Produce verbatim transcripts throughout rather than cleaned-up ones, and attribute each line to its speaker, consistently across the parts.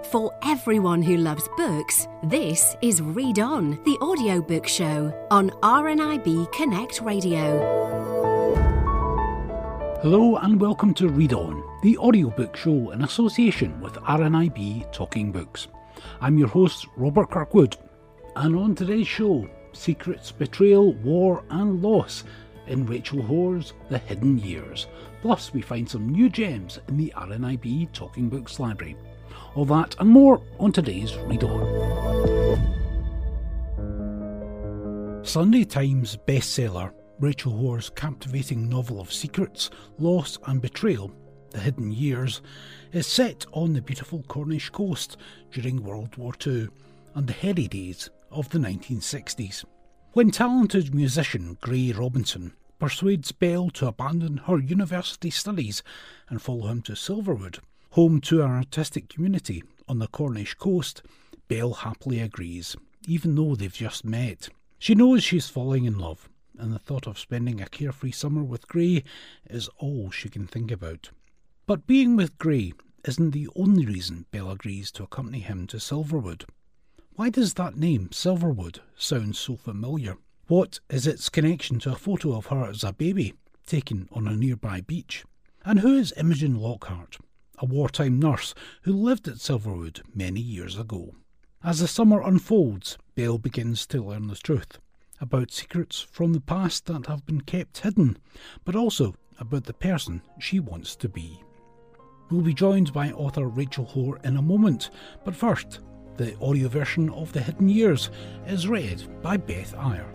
Speaker 1: For everyone who loves books, this is Read On, the audiobook show on R N I B Connect Radio.
Speaker 2: Hello and welcome to Read On, the audiobook show in association with R N I B Talking Books. I'm your host, Robert Kirkwood, and on today's show, secrets, betrayal, war and loss in Rachel Hoare's The Hidden Years. Plus, we find some new gems in the R N I B Talking Books library. All that and more on today's Read On. Sunday Times bestseller Rachel Hoare's captivating novel of secrets, loss and betrayal, The Hidden Years, is set on the beautiful Cornish coast during World War Two and the heady days of the nineteen sixties. When talented musician Gray Robinson persuades Belle to abandon her university studies and follow him to Silverwood, home to an artistic community on the Cornish coast, Belle happily agrees, even though they've just met. She knows she's falling in love, and the thought of spending a carefree summer with Gray is all she can think about. But being with Gray isn't the only reason Belle agrees to accompany him to Silverwood. Why does that name, Silverwood, sound so familiar? What is its connection to a photo of her as a baby, taken on a nearby beach? And who is Imogen Lockhart, a wartime nurse who lived at Silverwood many years ago? As the summer unfolds, Belle begins to learn the truth about secrets from the past that have been kept hidden, but also about the person she wants to be. We'll be joined by author Rachel Hoare in a moment, but first, the audio version of The Hidden Years is read by Beth Eyre.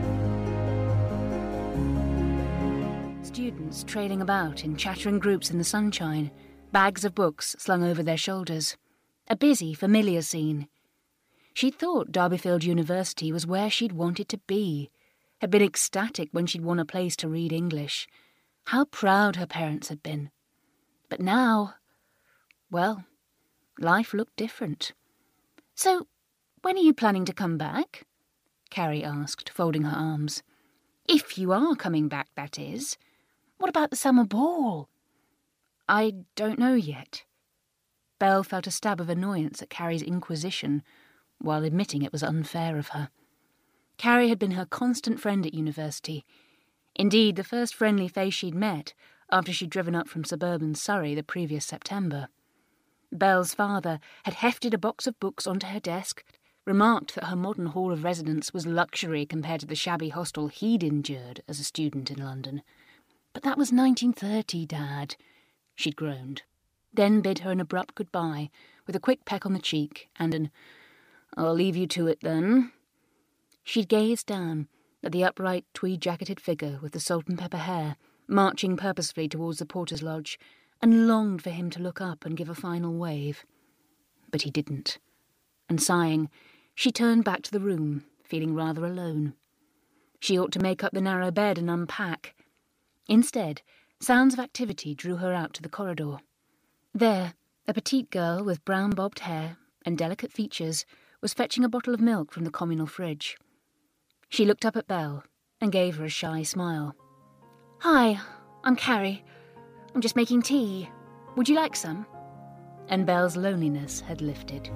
Speaker 3: Students trailing about in chattering groups in the sunshine, bags of books slung over their shoulders. A busy, familiar scene. She'd thought Derbyfield University was where she'd wanted to be, had been ecstatic when she'd won a place to read English. How proud her parents had been. But now, well, life looked different. "So, when are you planning to come back?" Carrie asked, folding her arms. "If you are coming back, that is. What about the summer ball?" "I don't know yet." Belle felt a stab of annoyance at Carrie's inquisition, while admitting it was unfair of her. Carrie had been her constant friend at university. Indeed, the first friendly face she'd met after she'd driven up from suburban Surrey the previous September. Belle's father had hefted a box of books onto her desk, remarked that her modern hall of residence was luxury compared to the shabby hostel he'd endured as a student in London. "But that was nineteen thirty, Dad," she'd groaned, then bid her an abrupt goodbye with a quick peck on the cheek and an "I'll leave you to it then." She'd gazed down at the upright tweed-jacketed figure with the salt-and-pepper hair marching purposefully towards the porter's lodge and longed for him to look up and give a final wave. But he didn't, and sighing, she turned back to the room, feeling rather alone. She ought to make up the narrow bed and unpack. Instead, sounds of activity drew her out to the corridor. There, a petite girl with brown bobbed hair and delicate features was fetching a bottle of milk from the communal fridge. She looked up at Belle and gave her a shy smile. "Hi, I'm Carrie. I'm just making tea. Would you like some?" And Belle's loneliness had lifted.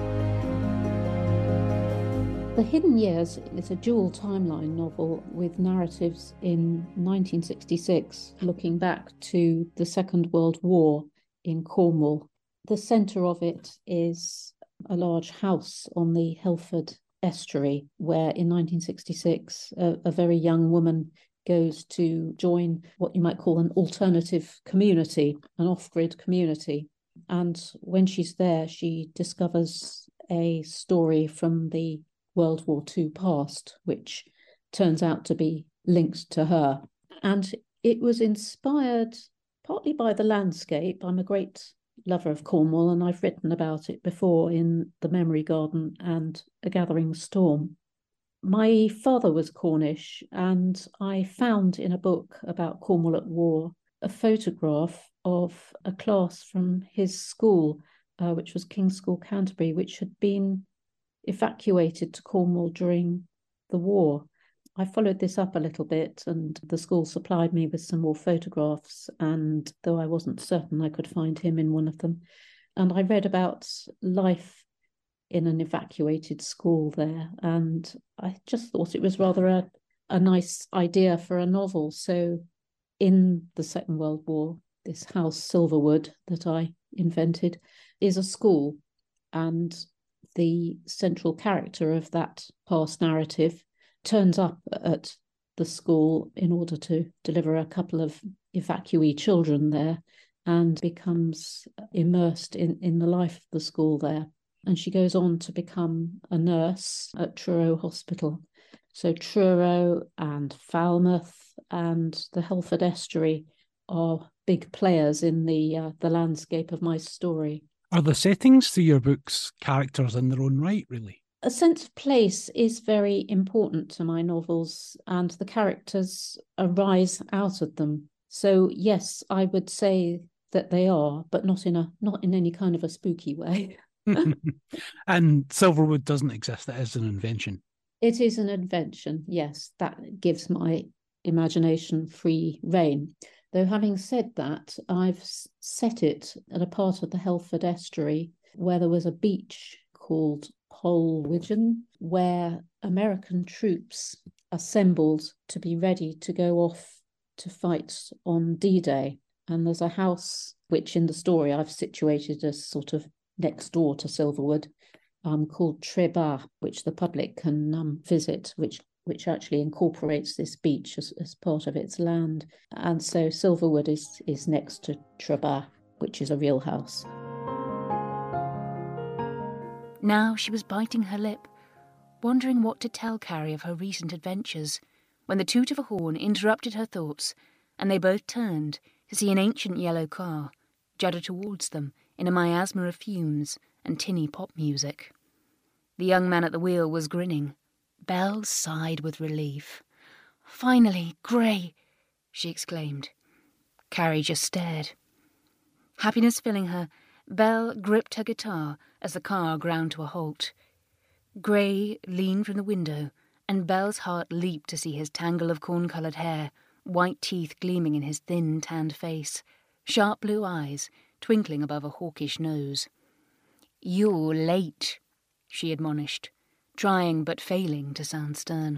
Speaker 4: The Hidden Years is a dual timeline novel with narratives in nineteen sixty-six, looking back to the Second World War in Cornwall. The centre of it is a large house on the Helford estuary, where in nineteen sixty-six a, a very young woman goes to join what you might call an alternative community, an off-grid community. And when she's there, she discovers a story from the World War Two past, which turns out to be linked to her. And it was inspired partly by the landscape. I'm a great lover of Cornwall, and I've written about it before in The Memory Garden and A Gathering Storm. My father was Cornish, and I found in a book about Cornwall at war a photograph of a class from his school, uh, which was King's School, Canterbury, which had been evacuated to Cornwall during the war. I followed this up a little bit, and the school supplied me with some more photographs, and though I wasn't certain I could find him in one of them, And I read about life in an evacuated school there, and I just thought it was rather a, a nice idea for a novel. So in the Second World War, this house Silverwood that I invented is a school, and the central character of that past narrative turns up at the school in order to deliver a couple of evacuee children there, and becomes immersed in, in the life of the school there. And she goes on to become a nurse at Truro Hospital. So Truro and Falmouth and the Helford Estuary are big players in the uh, the landscape of my story.
Speaker 2: Are the settings to your books characters in their own right, really?
Speaker 4: A sense of place is very important to my novels, and the characters arise out of them. So yes, I would say that they are, but not in a not in any kind of a spooky way.
Speaker 2: And Silverwood doesn't exist, it is an invention.
Speaker 4: It is an invention, yes. That gives my imagination free rein. Though having said that, I've set it at a part of the Helford Estuary where there was a beach called Polwyddan, where American troops assembled to be ready to go off to fight on D-Day. And there's a house which in the story I've situated as sort of next door to Silverwood, um, called Trebah, which the public can um, visit, which which actually incorporates this beach as, as part of its land. And so Silverwood is, is next to Trebah, which is a real house.
Speaker 3: Now she was biting her lip, wondering what to tell Carrie of her recent adventures, when the toot of a horn interrupted her thoughts, and they both turned to see an ancient yellow car judder towards them in a miasma of fumes and tinny pop music. The young man at the wheel was grinning. Belle sighed with relief. "Finally, Gray!" she exclaimed. Carrie just stared. Happiness filling her, Belle gripped her guitar as the car ground to a halt. Gray leaned from the window, and Belle's heart leaped to see his tangle of corn-coloured hair, white teeth gleaming in his thin, tanned face, sharp blue eyes twinkling above a hawkish nose. "You're late," she admonished, trying but failing to sound stern.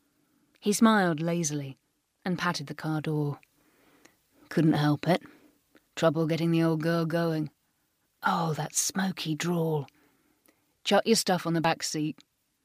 Speaker 3: He smiled lazily and patted the car door. "Couldn't help it. Trouble getting the old girl going. Oh, that smoky drawl. Chuck your stuff on the back seat."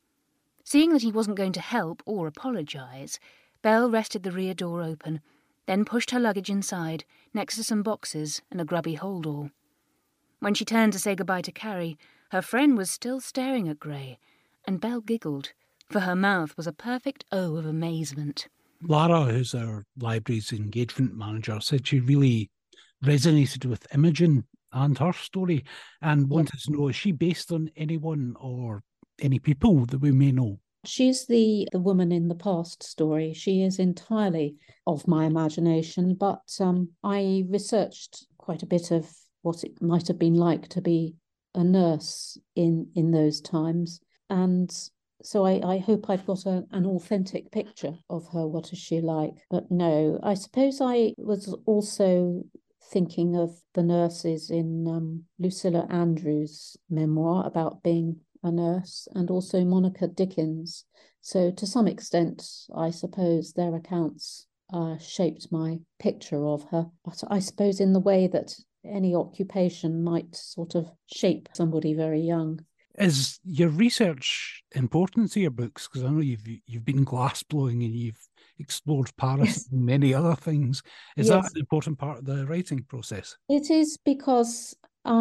Speaker 3: Seeing that he wasn't going to help or apologise, Belle rested the rear door open, then pushed her luggage inside, next to some boxes and a grubby hold-all. When she turned to say goodbye to Carrie, her friend was still staring at Gray, and Belle giggled, for her mouth was a perfect O of amazement.
Speaker 2: Lara, who's our library's engagement manager, said she really resonated with Imogen and her story, and wanted to know, is she based on anyone or any people that we may know?
Speaker 4: She's the, the woman in the past story. She is entirely of my imagination, but um, I researched quite a bit of what it might have been like to be a nurse in, in those times. And so I, I hope I've got a, an authentic picture of her. What is she like? But no, I suppose I was also thinking of the nurses in um, Lucilla Andrews' memoir about being a nurse, and also Monica Dickens. So to some extent, I suppose their accounts uh, shaped my picture of her. But I suppose in the way that any occupation might sort of shape somebody very young.
Speaker 2: Is your research important to your books? Because I know you've you've been glass blowing and you've explored Paris yes. and many other things. Is yes. that an important part of the writing process?
Speaker 4: It is, because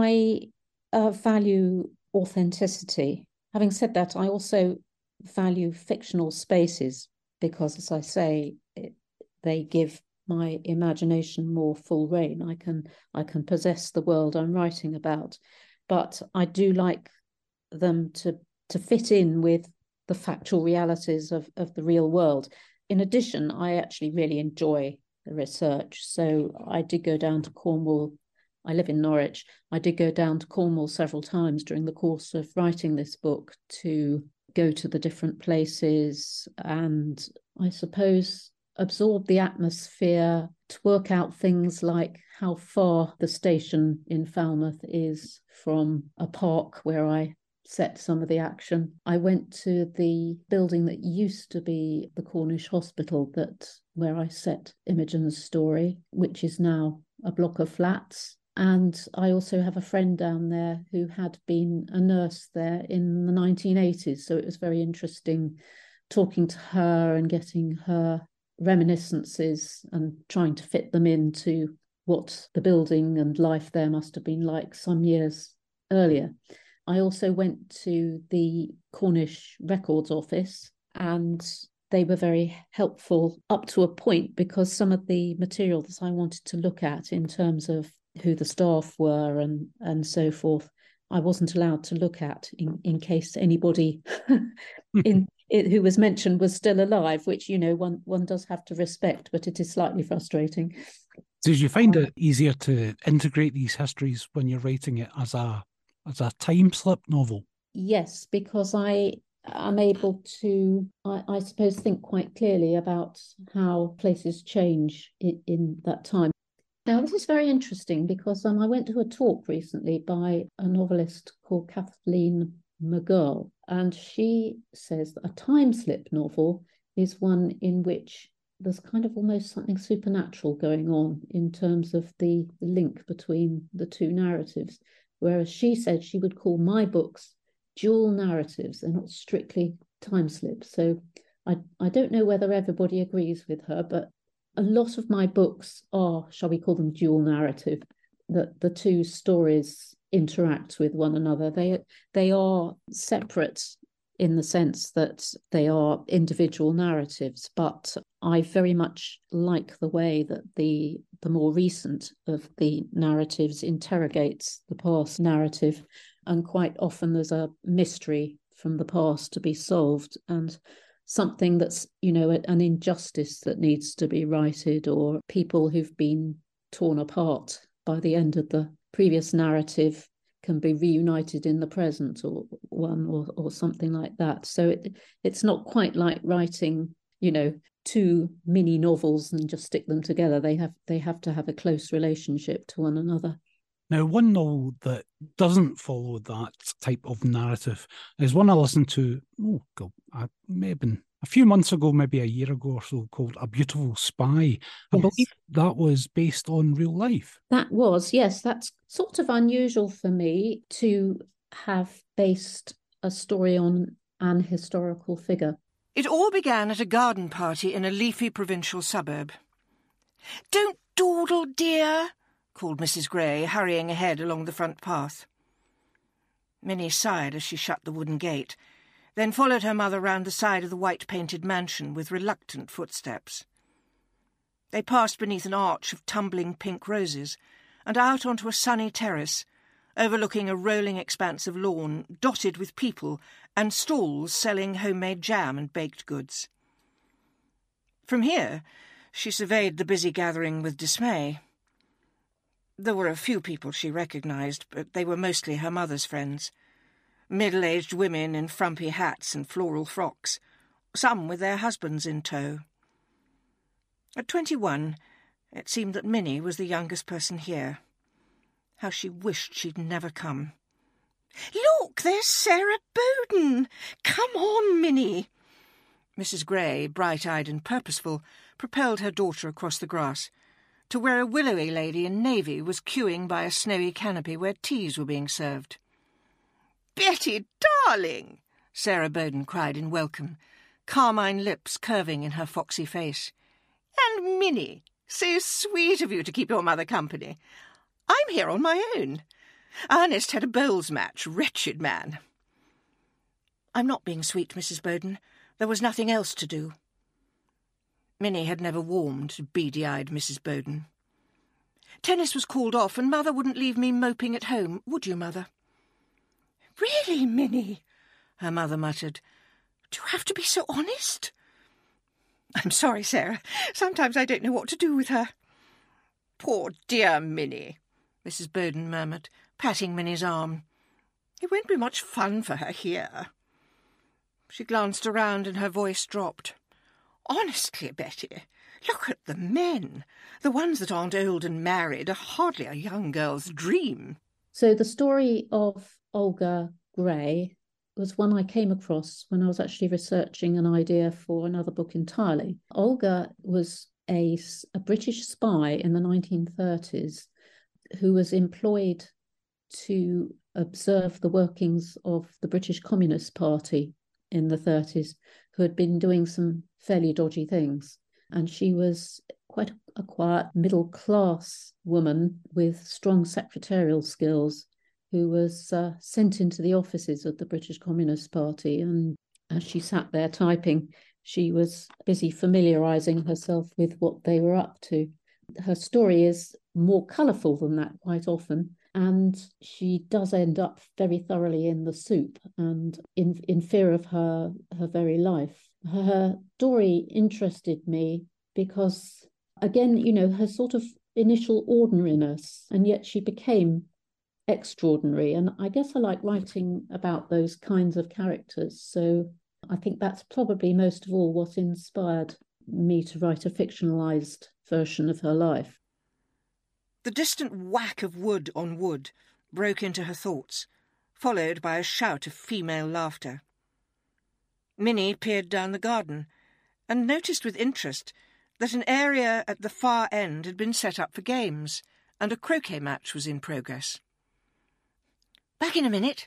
Speaker 4: I uh, value authenticity. Having said that, I also value fictional spaces because, as I say, it, they give my imagination more full rein. I can I can possess the world I'm writing about, but I do like them to to fit in with the factual realities of, of the real world. In addition, I actually really enjoy the research. So I did go down to Cornwall. I live in Norwich. I did go down to Cornwall several times during the course of writing this book to go to the different places. And I suppose absorb the atmosphere, to work out things like how far the station in Falmouth is from a park where I set some of the action. I went to the building that used to be the Cornish Hospital, that where I set Imogen's story, which is now a block of flats. And I also have a friend down there who had been a nurse there in the nineteen eighties. So it was very interesting talking to her and getting her reminiscences and trying to fit them into what the building and life there must have been like some years earlier. I also went to the Cornish Records Office, and they were very helpful up to a point, because some of the material that I wanted to look at in terms of who the staff were and, and so forth, I wasn't allowed to look at in, in case anybody in it, who was mentioned was still alive, which, you know, one, one does have to respect, but it is slightly frustrating.
Speaker 2: Did you find it easier to integrate these histories when you're writing it as a as a time slip novel?
Speaker 4: Yes, because I am able to, I, I suppose, think quite clearly about how places change in, in that time. Now, this is very interesting because um, I went to a talk recently by a novelist called Kathleen McGurl, and she says that a time slip novel is one in which there's kind of almost something supernatural going on in terms of the link between the two narratives. Whereas she said she would call my books dual narratives. They're not strictly time slips. So I, I don't know whether everybody agrees with her, but a lot of my books are, shall we call them, dual narrative, that the two stories interact with one another. They, they are separate in the sense that they are individual narratives, but I very much like the way that the the more recent of the narratives interrogates the past narrative, and quite often there's a mystery from the past to be solved, and something that's, you know, an injustice that needs to be righted, or people who've been torn apart by the end of the previous narrative can be reunited in the present, or one, or, or something like that. So it, it's not quite like writing, you know, two mini novels and just stick them together. They have they have to have a close relationship to one another.
Speaker 2: Now, one novel that doesn't follow that type of narrative is one I listened to, oh, God, I may have been a few months ago, maybe a year ago or so, called A Beautiful Spy. I
Speaker 4: Yes.
Speaker 2: believe that was based on real life.
Speaker 4: That was, yes, that's sort of unusual for me to have based a story on an historical figure.
Speaker 5: It all began at a garden party in a leafy provincial suburb. "Don't dawdle, dear," called Missus Gray, hurrying ahead along the front path. Minnie sighed as she shut the wooden gate, then followed her mother round the side of the white-painted mansion with reluctant footsteps. They passed beneath an arch of tumbling pink roses and out onto a sunny terrace, overlooking a rolling expanse of lawn dotted with people and stalls selling homemade jam and baked goods. From here, she surveyed the busy gathering with dismay. There were a few people she recognised, but they were mostly her mother's friends. Middle-aged women in frumpy hats and floral frocks, some with their husbands in tow. At twenty-one, it seemed that Minnie was the youngest person here. How she wished she'd never come. "Look, there's Sarah Bowden! Come on, Minnie!" Missus Gray, bright-eyed and purposeful, propelled her daughter across the grass, to where a willowy lady in navy was queuing by a snowy canopy where teas were being served. "Betty, darling!" Sarah Bowden cried in welcome, carmine lips curving in her foxy face. "And Minnie, so sweet of you to keep your mother company. I'm here on my own. Ernest had a bowls match, wretched man." "I'm not being sweet, Missus Bowden. There was nothing else to do." Minnie had never warmed to beady-eyed Missus Bowden. "Tennis was called off, and Mother wouldn't leave me moping at home, would you, Mother?" "Really, Minnie?" her mother muttered. "Do you have to be so honest?" "I'm sorry, Sarah. Sometimes I don't know what to do with her." "Poor dear Minnie," Missus Bowden murmured, patting Minnie's arm. "It won't be much fun for her here." She glanced around and her voice dropped. "Honestly, Betty, Look at the men. The ones that aren't old and married are hardly a young girl's dream.
Speaker 4: So the story of Olga Gray was one I came across when I was actually researching an idea for another book entirely. Olga was a, a British spy in the nineteen thirties who was employed to observe the workings of the British Communist Party in the thirties, who had been doing some fairly dodgy things. And she was quite a quiet middle-class woman with strong secretarial skills who was uh, sent into the offices of the British Communist Party. And as she sat there typing, she was busy familiarising herself with what they were up to. Her story is more colourful than that quite often, and she does end up very thoroughly in the soup and in, in fear of her, her very life. Her story interested me because, again, you know, her sort of initial ordinariness, and yet she became extraordinary. And I guess I like writing about those kinds of characters. So I think that's probably most of all what inspired me to write a fictionalised version of her life.
Speaker 5: The distant whack of wood on wood broke into her thoughts, followed by a shout of female laughter. Minnie peered down the garden and noticed with interest that an area at the far end had been set up for games, and a croquet match was in progress. "Back in a minute."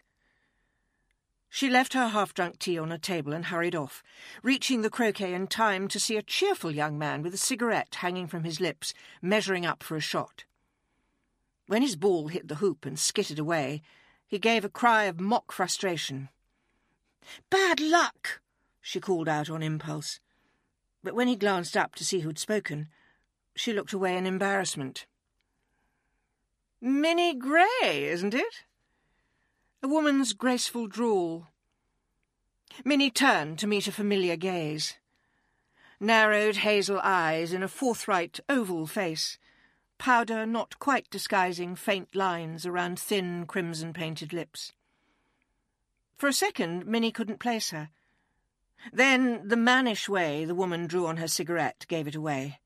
Speaker 5: She left her half-drunk tea on a table and hurried off, reaching the croquet in time to see a cheerful young man with a cigarette hanging from his lips, measuring up for a shot. When his ball hit the hoop and skittered away, he gave a cry of mock frustration. "Bad luck!" she called out on impulse. But when he glanced up to see who'd spoken, she looked away in embarrassment. "Minnie Gray, isn't it?" A woman's graceful drawl. Minnie turned to meet a familiar gaze. Narrowed hazel eyes in a forthright oval face, powder not quite disguising faint lines around thin crimson-painted lips. For a second, Minnie couldn't place her. Then the mannish way the woman drew on her cigarette gave it away.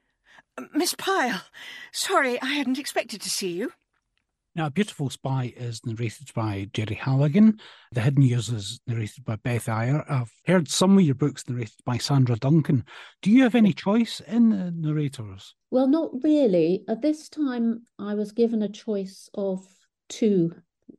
Speaker 5: "Miss Pyle, sorry, I hadn't expected to see you."
Speaker 2: Now, A Beautiful Spy is narrated by Jerry Halligan. The Hidden Years is narrated by Beth Ayer. I've heard some of your books narrated by Sandra Duncan. Do you have any choice in the narrators?
Speaker 4: Well, not really. At this time, I was given a choice of two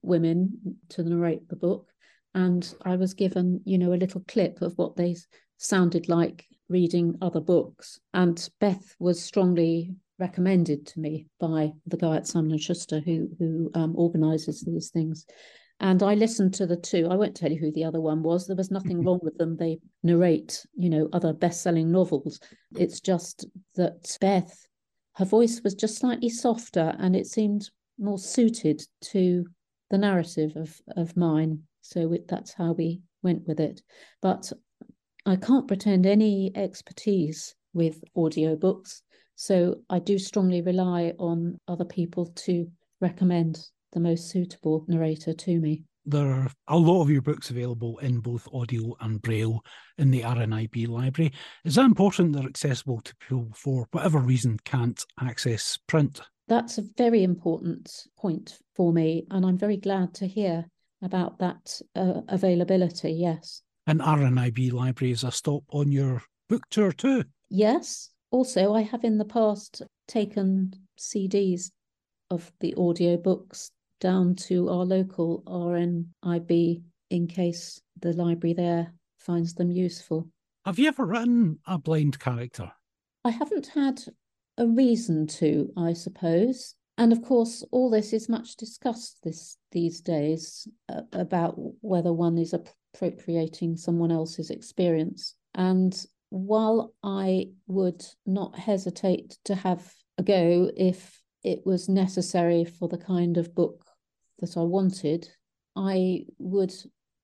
Speaker 4: women to narrate the book, and I was given, you know, a little clip of what they sounded like reading other books. And Beth was strongly recommended to me by the guy at Simon and Schuster who who um, organises these things. And I listened to the two. I won't tell you who the other one was. There was nothing wrong with them. They narrate, you know, other best-selling novels. It's just that Beth, her voice was just slightly softer and it seemed more suited to the narrative of, of mine. So it, that's how we went with it. But I can't pretend any expertise with audiobooks. So I do strongly rely on other people to recommend the most suitable narrator to me.
Speaker 2: There are a lot of your books available in both audio and braille in the R N I B library. Is that important they're accessible to people for whatever reason can't access print?
Speaker 4: That's a very important point for me, and I'm very glad to hear about that uh, availability, yes.
Speaker 2: And R N I B library is a stop on your book tour too?
Speaker 4: Yes. Also, I have in the past taken C Ds of the audiobooks down to our local R N I B in case the library there finds them useful.
Speaker 2: Have you ever written a blind character?
Speaker 4: I haven't had a reason to, I suppose. And of course, all this is much discussed this these days uh, about whether one is appropriating someone else's experience. And while I would not hesitate to have a go if it was necessary for the kind of book that I wanted, I would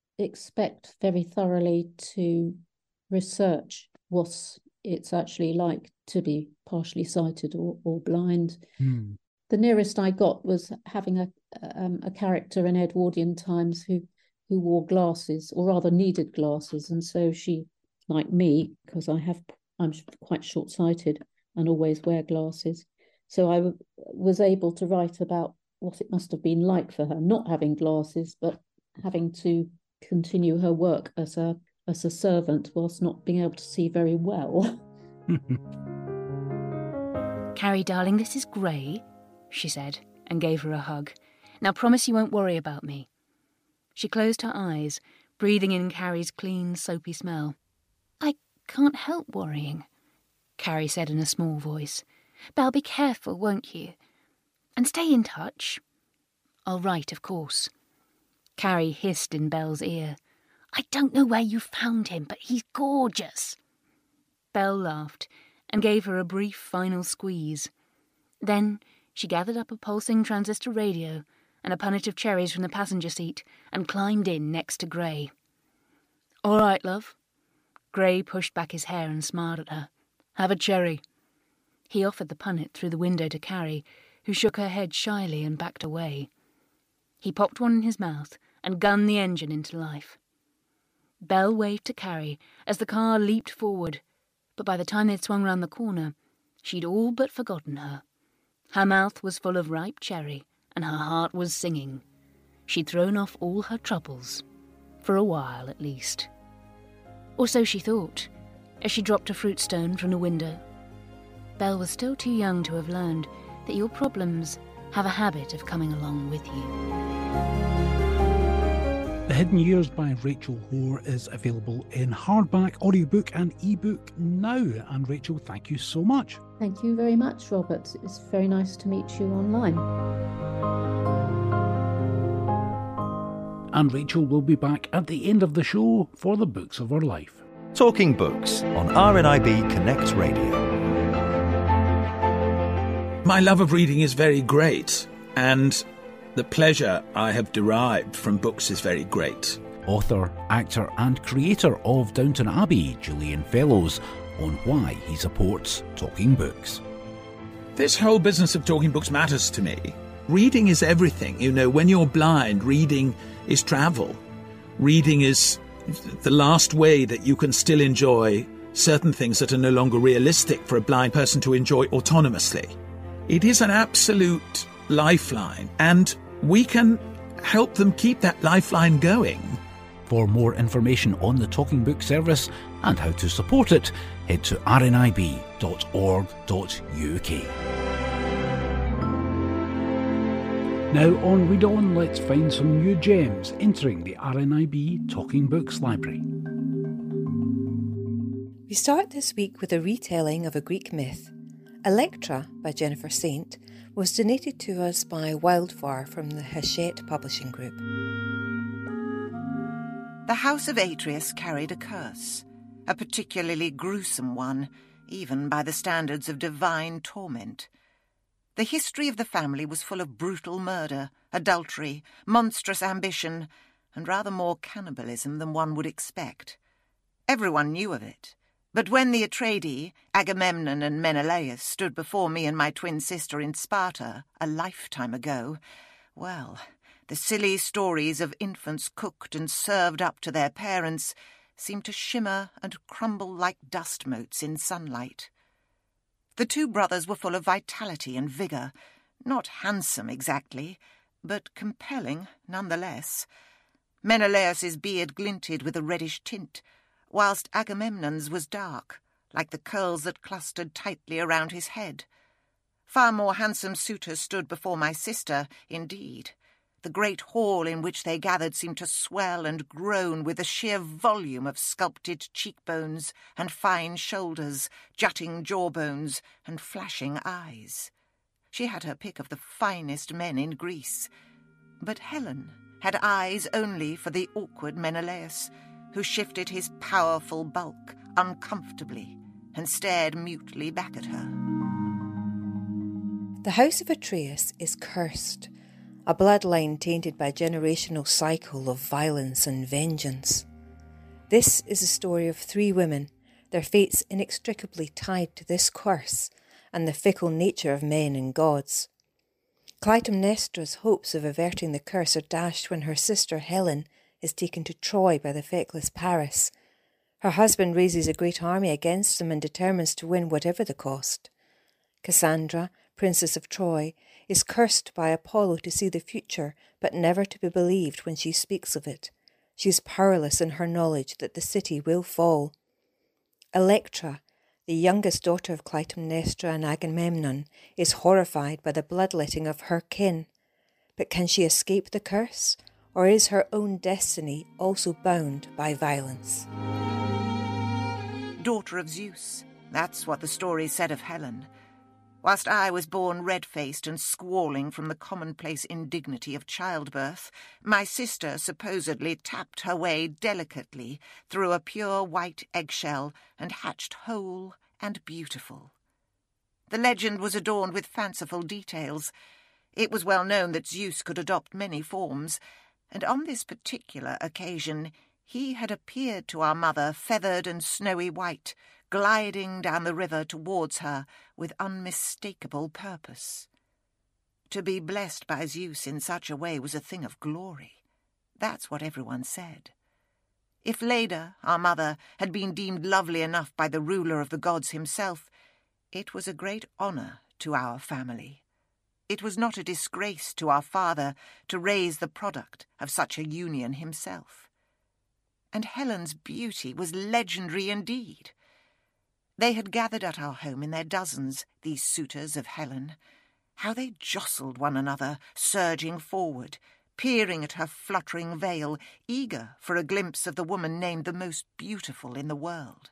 Speaker 4: expect very thoroughly to research what it's actually like to be partially sighted or, or blind.
Speaker 2: Hmm.
Speaker 4: The nearest I got was having a um, a character in Edwardian times who who wore glasses, or rather needed glasses, and so she, like me, because I have I'm quite short-sighted and always wear glasses. So I w- was able to write about what it must have been like for her, not having glasses, but having to continue her work as a as a servant whilst not being able to see very well.
Speaker 3: Carrie, darling, this is Gray, she said, and gave her a hug. Now promise you won't worry about me. She closed her eyes, breathing in Carrie's clean, soapy smell. I can't help worrying, Carrie said in a small voice. Belle, be careful, won't you? And stay in touch. All right, of course. Carrie hissed in Belle's ear. I don't know where you found him, but he's gorgeous. Belle laughed and gave her a brief final squeeze. Then she gathered up a pulsing transistor radio and a punnet of cherries from the passenger seat and climbed in next to Gray. All right, love. Gray pushed back his hair and smiled at her. Have a cherry. He offered the punnet through the window to Carrie, who shook her head shyly and backed away. He popped one in his mouth and gunned the engine into life. Belle waved to Carrie as the car leaped forward, but by the time they'd swung round the corner, she'd all but forgotten her. Her mouth was full of ripe cherry, and her heart was singing. She'd thrown off all her troubles, for a while at least. Or so she thought, as she dropped a fruit stone from the window. Belle was still too young to have learned that your problems have a habit of coming along with you.
Speaker 2: The Hidden Years by Rachel Hoare is available in hardback, audiobook and ebook now. And Rachel, thank you so much.
Speaker 4: Thank you very much, Robert. It's very nice to meet you online.
Speaker 2: And Rachel will be back at the end of the show for the books of her life.
Speaker 6: Talking Books on R N I B Connect Radio.
Speaker 7: My love of reading is very great, and the pleasure I have derived from books is very great.
Speaker 2: Author, actor and creator of Downton Abbey, Julian Fellowes, on why he supports Talking Books.
Speaker 7: This whole business of talking books matters to me. Reading is everything. You know, when you're blind, reading is travel. Reading is the last way that you can still enjoy certain things that are no longer realistic for a blind person to enjoy autonomously. It is an absolute lifeline, and we can help them keep that lifeline going.
Speaker 2: For more information on the Talking Book service and how to support it, head to r n i b dot org dot u k. Now on Read On, let's find some new gems entering the R N I B Talking Books library.
Speaker 8: We start this week with a retelling of a Greek myth. Electra by Jennifer Saint was donated to us by Wildfire from the Hachette Publishing Group.
Speaker 5: The house of Atreus carried a curse, a particularly gruesome one, even by the standards of divine torment. The history of the family was full of brutal murder, adultery, monstrous ambition, and rather more cannibalism than one would expect. Everyone knew of it. But when the Atreidi, Agamemnon and Menelaus, stood before me and my twin sister in Sparta a lifetime ago, well, the silly stories of infants cooked and served up to their parents seemed to shimmer and crumble like dust motes in sunlight. The two brothers were full of vitality and vigour, not handsome exactly, but compelling nonetheless. Menelaus's beard glinted with a reddish tint, whilst Agamemnon's was dark, like the curls that clustered tightly around his head. Far more handsome suitors stood before my sister, indeed. The great hall in which they gathered seemed to swell and groan with the sheer volume of sculpted cheekbones and fine shoulders, jutting jawbones and flashing eyes. She had her pick of the finest men in Greece, but Helen had eyes only for the awkward Menelaus, who shifted his powerful bulk uncomfortably and stared mutely back at her.
Speaker 8: The house of Atreus is cursed, a bloodline tainted by a generational cycle of violence and vengeance. This is the story of three women, their fates inextricably tied to this curse and the fickle nature of men and gods. Clytemnestra's hopes of averting the curse are dashed when her sister Helen is taken to Troy by the feckless Paris. Her husband raises a great army against them and determines to win whatever the cost. Cassandra, Princess of Troy, is cursed by Apollo to see the future, but never to be believed when she speaks of it. She is powerless in her knowledge that the city will fall. Electra, the youngest daughter of Clytemnestra and Agamemnon, is horrified by the bloodletting of her kin. But can she escape the curse, or is her own destiny also bound by violence?
Speaker 9: Daughter of Zeus, that's what the story said of Helen. Whilst I was born red-faced and squalling from the commonplace indignity of childbirth, my sister supposedly tapped her way delicately through a pure white eggshell and hatched whole and beautiful. The legend was adorned with fanciful details. It was well known that Zeus could adopt many forms, and on this particular occasion he had appeared to our mother feathered and snowy white, gliding down the river towards her with unmistakable purpose. To be blessed by Zeus in such a way was a thing of glory. That's what everyone said. If Leda, our mother, had been deemed lovely enough by the ruler of the gods himself, it was a great honour to our family. It was not a disgrace to our father to raise the product of such a union himself. And Helen's beauty was legendary indeed. They had gathered at our home in their dozens, these suitors of Helen. How they jostled one another, surging forward, peering at her fluttering veil, eager for a glimpse of the woman named the most beautiful in the world.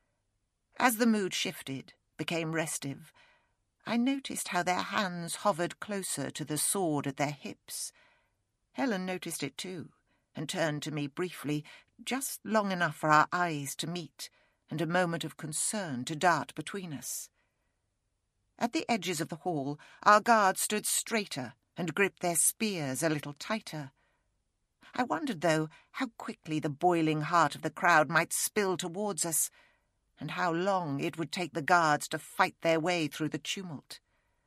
Speaker 9: As the mood shifted, became restive, I noticed how their hands hovered closer to the sword at their hips. Helen noticed it too, and turned to me briefly, just long enough for our eyes to meet, and a moment of concern to dart between us. At the edges of the hall, our guards stood straighter and gripped their spears a little tighter. I wondered, though, how quickly the boiling heart of the crowd might spill towards us, and how long it would take the guards to fight their way through the tumult.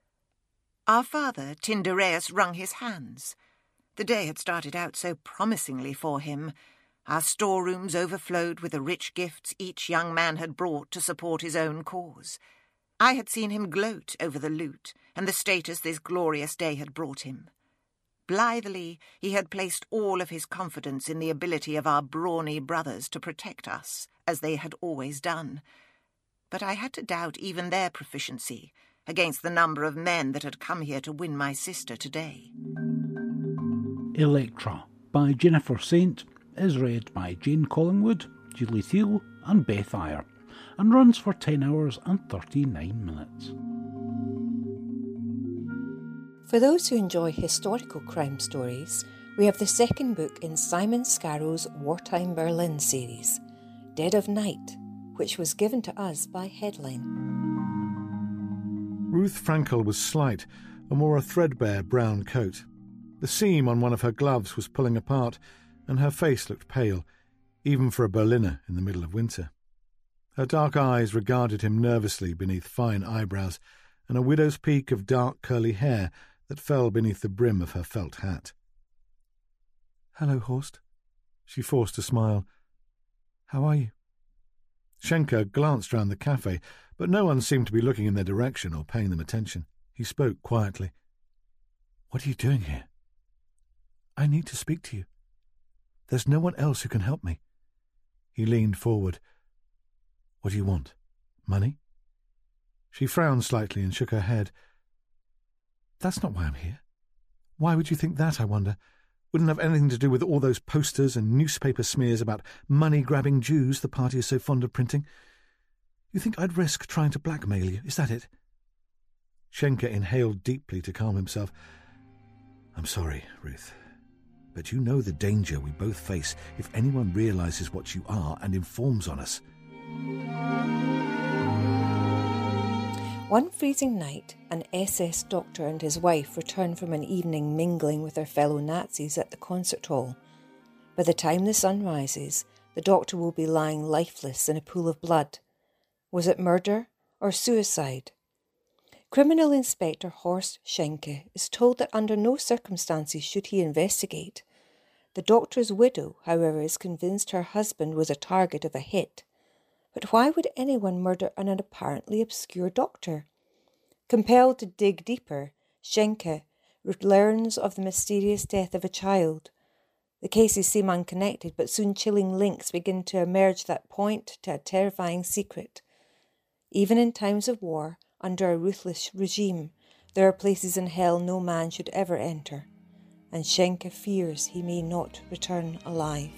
Speaker 9: Our father, Tyndareus, wrung his hands. The day had started out so promisingly for him. Our storerooms overflowed with the rich gifts each young man had brought to support his own cause. I had seen him gloat over the loot and the status this glorious day had brought him. Blithely he had placed all of his confidence in the ability of our brawny brothers to protect us, as they had always done. But I had to doubt even their proficiency against the number of men that had come here to win my sister today.
Speaker 2: Electra by Jennifer Saint is read by Jane Collingwood, Julie Thiel and Beth Eyre, and runs for ten hours and thirty-nine minutes.
Speaker 8: For those who enjoy historical crime stories, we have the second book in Simon Scarrow's Wartime Berlin series, Dead of Night, which was given to us by Headline.
Speaker 10: Ruth Frankel was slight and wore a threadbare brown coat. The seam on one of her gloves was pulling apart, and her face looked pale, even for a Berliner in the middle of winter. Her dark eyes regarded him nervously beneath fine eyebrows and a widow's peak of dark curly hair that fell beneath the brim of her felt hat. "Hello, Horst." She forced a smile. "How are you?" Schenker glanced round the cafe, but no one seemed to be looking in their direction or paying them attention. He spoke quietly. "What are you doing here?" "I need to speak to you. There's no one else who can help me." He leaned forward. "What do you want? Money?" She frowned slightly and shook her head. "That's not why I'm here. Why would you think that, I wonder? Wouldn't have anything to do with all those posters and newspaper smears about money-grabbing Jews the party is so fond of printing. You think I'd risk trying to blackmail you, is that it?" Schenker inhaled deeply to calm himself. "I'm sorry, Ruth, but you know the danger we both face if anyone realises what you are and informs on us."
Speaker 8: One freezing night, an S S doctor and his wife returned from an evening mingling with their fellow Nazis at the concert hall. By the time the sun rises, the doctor will be lying lifeless in a pool of blood. Was it murder or suicide? Criminal Inspector Horst Schenke is told that under no circumstances should he investigate. The doctor's widow, however, is convinced her husband was a target of a hit, But why would anyone murder an apparently obscure doctor? Compelled to dig deeper, Schenke learns of the mysterious death of a child. The cases seem unconnected, but soon chilling links begin to emerge that point to a terrifying secret. Even in times of war, under a ruthless regime, there are places in hell no man should ever enter, and Schenke fears he may not return alive.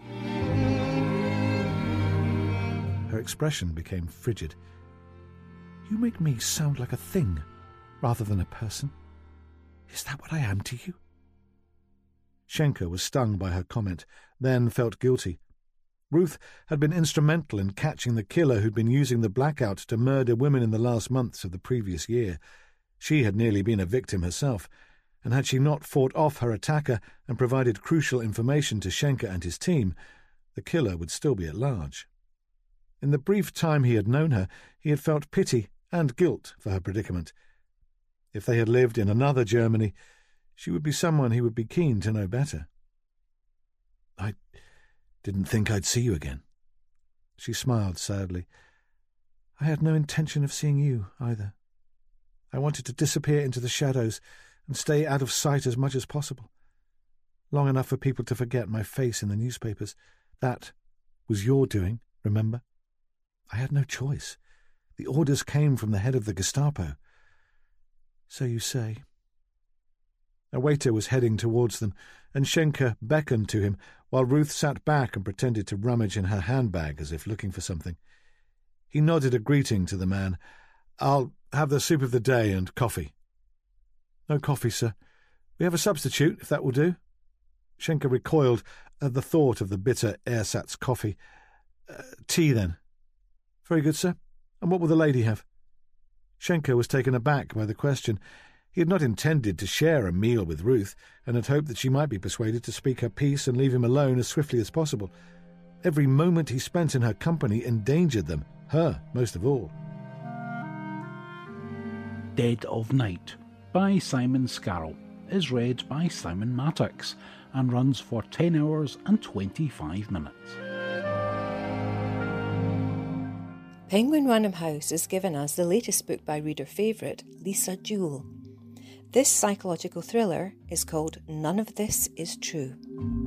Speaker 10: Her expression became frigid. You make me sound like a thing, rather than a person. Is that what I am to you? Schenke was stung by her comment, then felt guilty. Ruth had been instrumental in catching the killer who'd been using the blackout to murder women in the last months of the previous year. She had nearly been a victim herself, and had she not fought off her attacker and provided crucial information to Schenke and his team, the killer would still be at large. In the brief time he had known her, he had felt pity and guilt for her predicament. If they had lived in another Germany, she would be someone he would be keen to know better. I didn't think I'd see you again. She smiled sadly. I had no intention of seeing you, either. I wanted to disappear into the shadows and stay out of sight as much as possible. Long enough for people to forget my face in the newspapers. That was your doing, remember? I had no choice. The orders came from the head of the Gestapo. So you say. A waiter was heading towards them, and Schenke beckoned to him, while Ruth sat back and pretended to rummage in her handbag as if looking for something. He nodded a greeting to the man. I'll have the soup of the day and coffee. No coffee, sir. We have a substitute, if that will do. Schenke recoiled at the thought of the bitter ersatz coffee. Uh, tea, then. Very good, sir. And what will the lady have? Schenke was taken aback by the question. He had not intended to share a meal with Ruth, and had hoped that she might be persuaded to speak her piece and leave him alone as swiftly as possible. Every moment he spent in her company endangered them, her most of all.
Speaker 2: Dead of Night by Simon Scarroll is read by Simon Mattocks and runs for ten hours and twenty-five minutes.
Speaker 8: Penguin Random House has given us the latest book by reader favourite Lisa Jewell. This psychological thriller is called None of This Is True.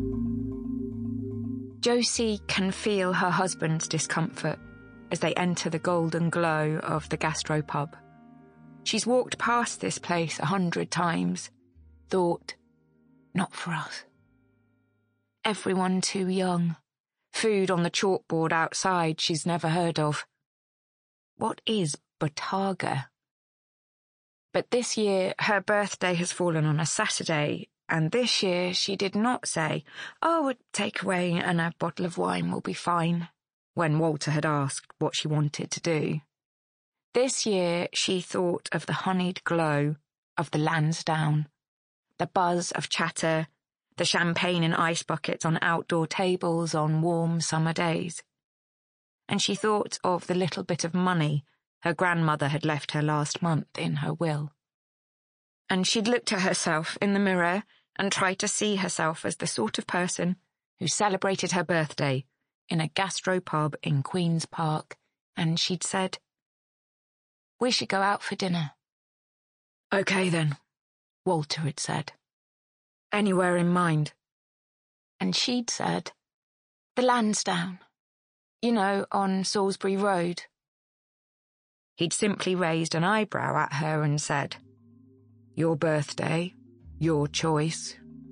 Speaker 11: Josie can feel her husband's discomfort as they enter the golden glow of the gastropub. She's walked past this place a hundred times, thought, not for us. Everyone too young. Food on the chalkboard outside she's never heard of. What is Botarga? But this year her birthday has fallen on a Saturday, and this year she did not say, oh, a takeaway and a bottle of wine will be fine, when Walter had asked what she wanted to do. This year she thought of the honeyed glow of the Lansdowne, the buzz of chatter, the champagne in ice buckets on outdoor tables on warm summer days. And she thought of the little bit of money her grandmother had left her last month in her will. And she'd looked at herself in the mirror and tried to see herself as the sort of person who celebrated her birthday in a gastropub in Queen's Park, and she'd said, we should go out for dinner. Okay then, Walter had said. Anywhere in mind? And she'd said, the Lansdowne. You know, on Salisbury Road. He'd simply raised an eyebrow at her and said, your birthday, your choice.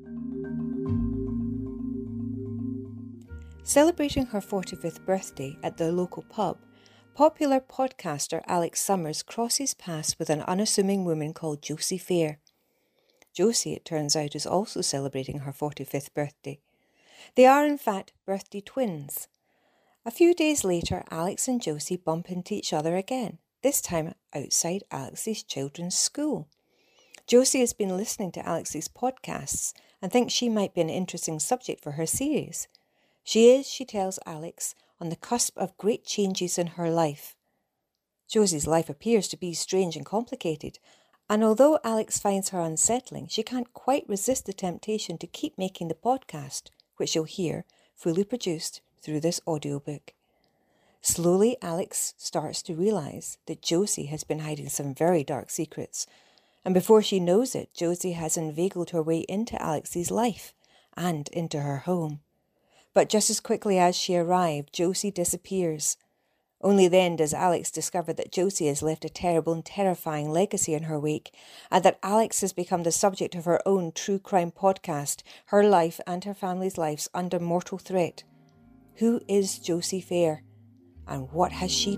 Speaker 8: Celebrating her forty-fifth birthday at the local pub, popular podcaster Alex Summers crosses paths with an unassuming woman called Josie Fair. Josie, it turns out, is also celebrating her forty-fifth birthday. They are, in fact, birthday twins. A few days later, Alex and Josie bump into each other again, this time outside Alex's children's school. Josie has been listening to Alex's podcasts and thinks she might be an interesting subject for her series. She is, she tells Alex, on the cusp of great changes in her life. Josie's life appears to be strange and complicated, and although Alex finds her unsettling, she can't quite resist the temptation to keep making the podcast, which you'll hear, fully produced, through this audiobook. Slowly, Alex starts to realise that Josie has been hiding some very dark secrets, and before she knows it, Josie has inveigled her way into Alex's life and into her home. But just as quickly as she arrived, Josie disappears. Only then does Alex discover that Josie has left a terrible and terrifying legacy in her wake, and that Alex has become the subject of her own true crime podcast, her life and her family's lives under mortal threat. Who is Josie Fair, and what has she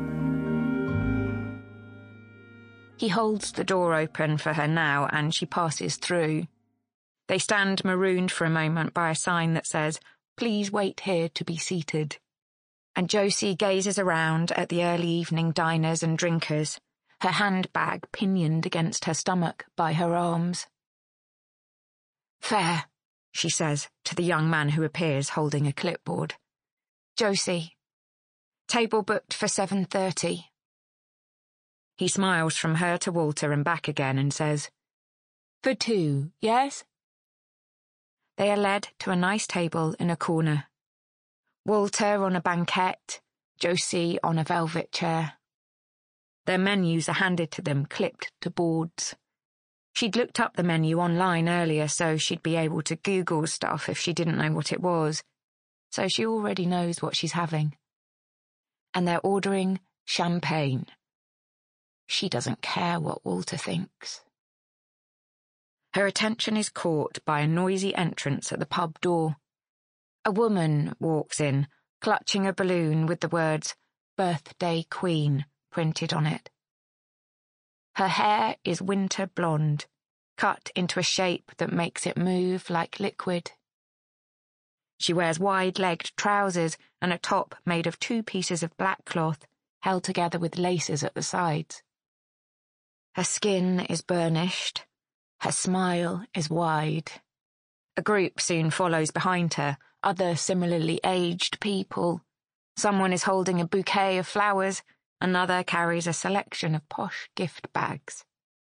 Speaker 8: done?
Speaker 11: He holds the door open for her now, and she passes through. They stand marooned for a moment by a sign that says, "Please wait here to be seated." And Josie gazes around at the early evening diners and drinkers, her handbag pinioned against her stomach by her arms. "Fair," she says to the young man who appears holding a clipboard. "Josie. Table booked for seven thirty. He smiles from her to Walter and back again and says, "For two, yes?" They are led to a nice table in a corner. Walter on a banquette, Josie on a velvet chair. Their menus are handed to them, clipped to boards. She'd looked up the menu online earlier, so she'd be able to Google stuff if she didn't know what it was. So she already knows what she's having. And they're ordering champagne. She doesn't care what Walter thinks. Her attention is caught by a noisy entrance at the pub door. A woman walks in, clutching a balloon with the words "Birthday Queen" printed on it. Her hair is winter blonde, cut into a shape that makes it move like liquid. She wears wide-legged trousers and a top made of two pieces of black cloth held together with laces at the sides. Her skin is burnished. Her smile is wide. A group soon follows behind her, other similarly aged people. Someone is holding a bouquet of flowers, another carries a selection of posh gift bags.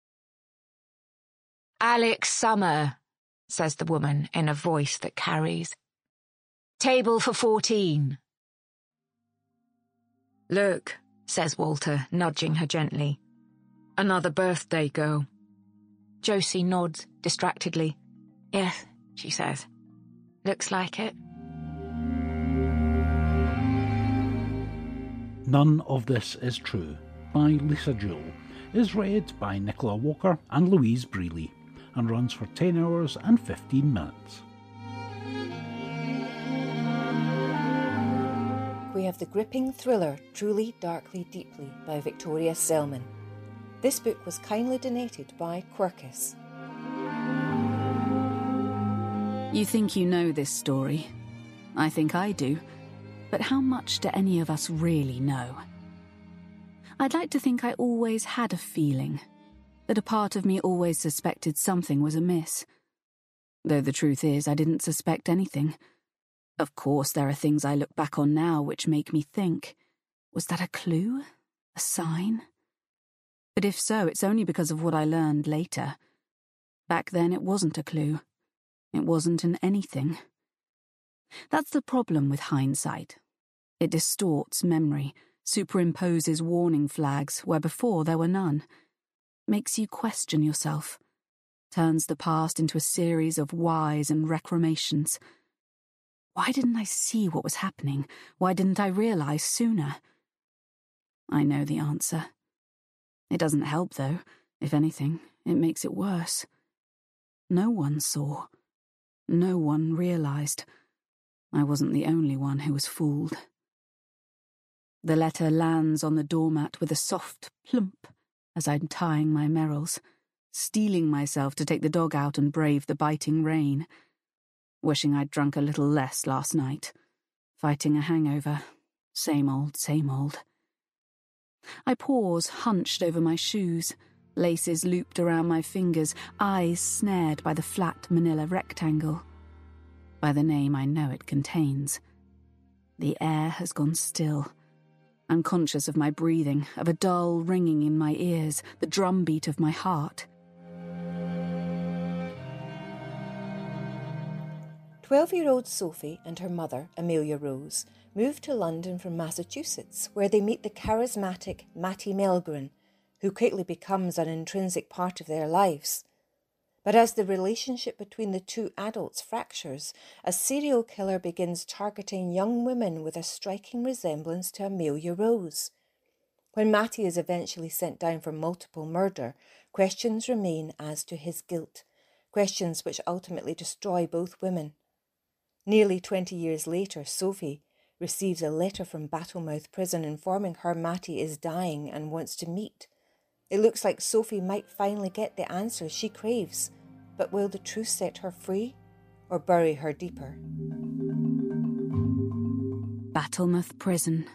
Speaker 11: "Alex Summer," says the woman in a voice that carries. "Table for fourteen." "Look," says Walter, nudging her gently. "Another birthday girl." Josie nods distractedly. "Yes," she says. "Looks like it."
Speaker 2: None of This Is True by Lisa Jewell is read by Nicola Walker and Louise Brealey and runs for ten hours and fifteen minutes.
Speaker 8: We have the gripping thriller Truly, Darkly, Deeply by Victoria Selman. This book was kindly donated by Quirkus.
Speaker 12: You think you know this story. I think I do. But how much do any of us really know? I'd like to think I always had a feeling, that a part of me always suspected something was amiss. Though the truth is, I didn't suspect anything. Of course, there are things I look back on now which make me think, was that a clue? A sign? But if so, it's only because of what I learned later. Back then, it wasn't a clue. It wasn't an anything. That's the problem with hindsight. It distorts memory, superimposes warning flags where before there were none, makes you question yourself, turns the past into a series of whys and recriminations. Why didn't I see what was happening? Why didn't I realize sooner? I know the answer. It doesn't help, though. If anything, it makes it worse. No one saw. No one realized. I wasn't the only one who was fooled. The letter lands on the doormat with a soft plump as I'm tying my merrills, steeling myself to take the dog out and brave the biting rain. Wishing I'd drunk a little less last night. Fighting a hangover. Same old, same old. I pause, hunched over my shoes, laces looped around my fingers, eyes snared by the flat manila rectangle. By the name I know it contains. The air has gone still. I'm conscious of my breathing, of a dull ringing in my ears, the drumbeat of my heart.
Speaker 8: Twelve-year-old Sophie and her mother, Amelia Rose, moved to London from Massachusetts, where they meet the charismatic Mattie Melgren, who quickly becomes an intrinsic part of their lives. But as the relationship between the two adults fractures, a serial killer begins targeting young women with a striking resemblance to Amelia Rose. When Mattie is eventually sent down for multiple murder, questions remain as to his guilt, questions which ultimately destroy both women. Nearly twenty years later, Sophie receives a letter from Battlemouth Prison informing her Mattie is dying and wants to meet. It looks like Sophie might finally get the answers she craves, but will the truth set her free or bury her deeper?
Speaker 12: Battlemouth Prison.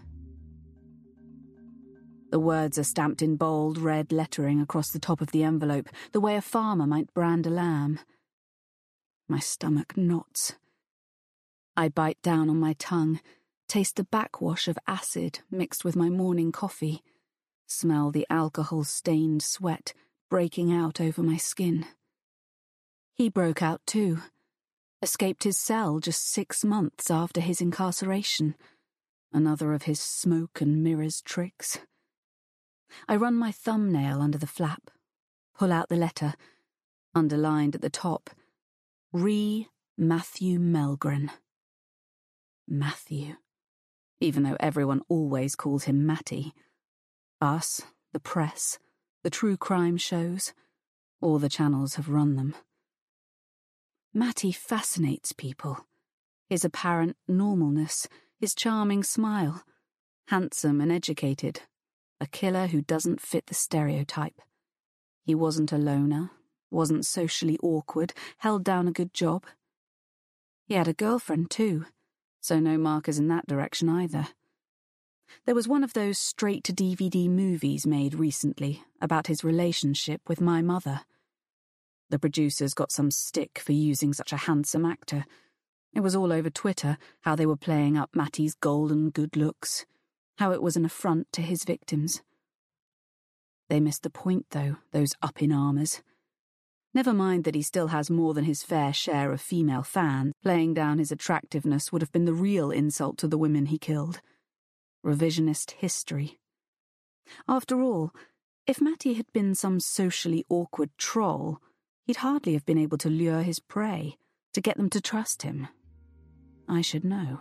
Speaker 12: The words are stamped in bold red lettering across the top of the envelope, the way a farmer might brand a lamb. My stomach knots. I bite down on my tongue, taste the backwash of acid mixed with my morning coffee, smell the alcohol-stained sweat breaking out over my skin. He broke out too, escaped his cell just six months after his incarceration, another of his smoke and mirrors tricks. I run my thumbnail under the flap, pull out the letter, underlined at the top, Re Matthew Melgren. Matthew, even though everyone always calls him Matty. Us, the press, the true crime shows, all the channels have run them. Matty fascinates people. His apparent normalness, his charming smile, handsome and educated, a killer who doesn't fit the stereotype. He wasn't a loner, wasn't socially awkward, held down a good job. He had a girlfriend too, so no markers in that direction either. There was one of those straight-to-D V D movies made recently about his relationship with my mother. The producers got some stick for using such a handsome actor. It was all over Twitter, how they were playing up Matty's golden good looks, how it was an affront to his victims. They missed the point, though, those up-in-armors. Never mind that he still has more than his fair share of female fans. Playing down his attractiveness would have been the real insult to the women he killed. Revisionist history. After all, if Matty had been some socially awkward troll, he'd hardly have been able to lure his prey, to get them to trust him. I should know.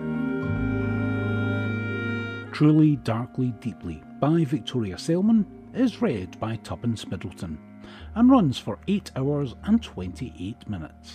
Speaker 2: Truly, Darkly, Deeply by Victoria Selman is read by Tuppence Middleton and runs for eight hours and twenty-eight minutes.